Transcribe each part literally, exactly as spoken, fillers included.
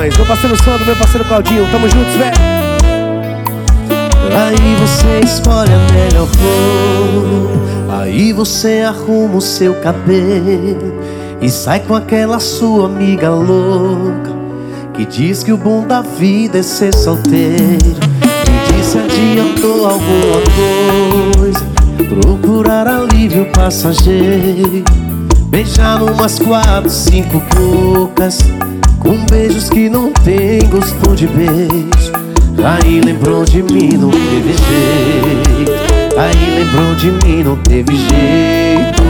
Produções, meu parceiro Sandro, meu parceiro Claudinho, tamo juntos, velho. Aí você escolhe a melhor cor, aí você arruma o seu cabelo e sai com aquela sua amiga louca que diz que o bom da vida é ser solteiro. Me disse adiantou alguma coisa, procurar alívio passageiro, beijar numas quatro, cinco bocas, com beijos que não tem gosto de beijo. Aí lembrou de mim, não teve jeito. Aí lembrou de mim, não teve jeito.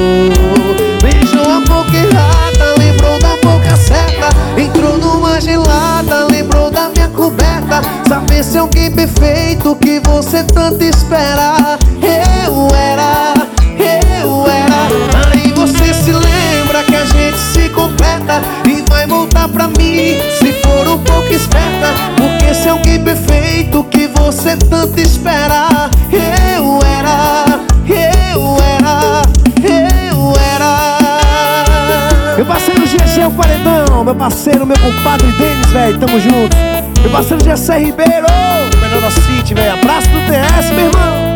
Beijou a boca errada, lembrou da boca certa. Entrou numa gelada, lembrou da minha coberta. Saber se alguém perfeito que você tanto espera. Eu era, eu era. Aí você se lembra que a gente se completa e vai voltar pra mim se for um pouco esperta. Porque se alguém perfeito que você tanto espera. Eu era, eu era, eu era. Meu parceiro G G, o Paredão, meu parceiro, meu compadre Denis, velho, tamo junto. Meu parceiro G C Ribeiro, melhor da City, velho, abraço do T S, meu irmão.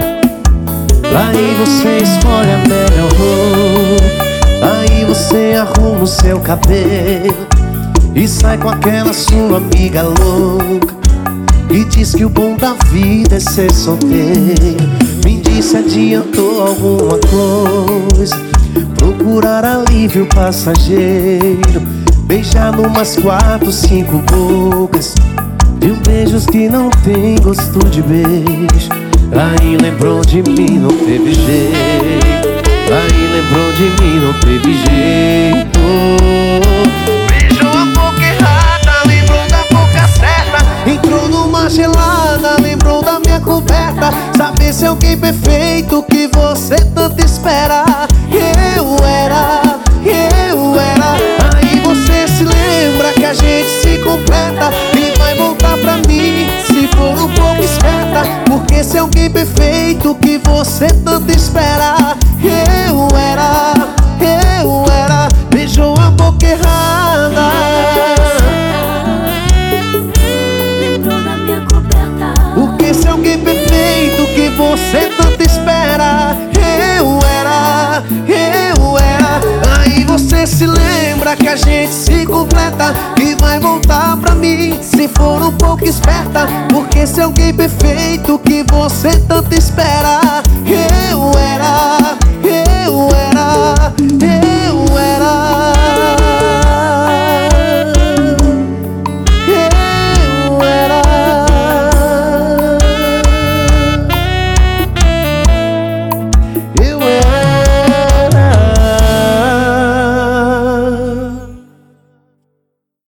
Aí você escolhe a melhor roupa, aí você arruma o seu cabelo e sai com aquela sua amiga louca e diz que o bom da vida é ser solteiro. Me disse adiantou alguma coisa, procurar alívio passageiro, beijar numas quatro, cinco bocas, de um beijos que não tem gosto de beijo. Aí lembrou de mim, não teve jeito. Aí lembrou de mim, não teve jeito. Beijou a boca errada, lembrou da boca certa. Entrou numa gelada, lembrou da minha coberta. Saber se alguém perfeito que você tanto espera. Eu era, eu era. Aí você se lembra que a gente se completa e vai voltar pra mim se for um pouco esperta. Porque se alguém perfeito que você tanto espera. Eu era, eu era. Beijou a boca errada, lembrou da minha coberta. porque se alguém perfeito que você tanto espera. Eu era, eu era. Aí você se lembra que a gente se completa e vai voltar pra mim se for um pouco esperta. Porque se alguém perfeito que você tanto espera. Eu era.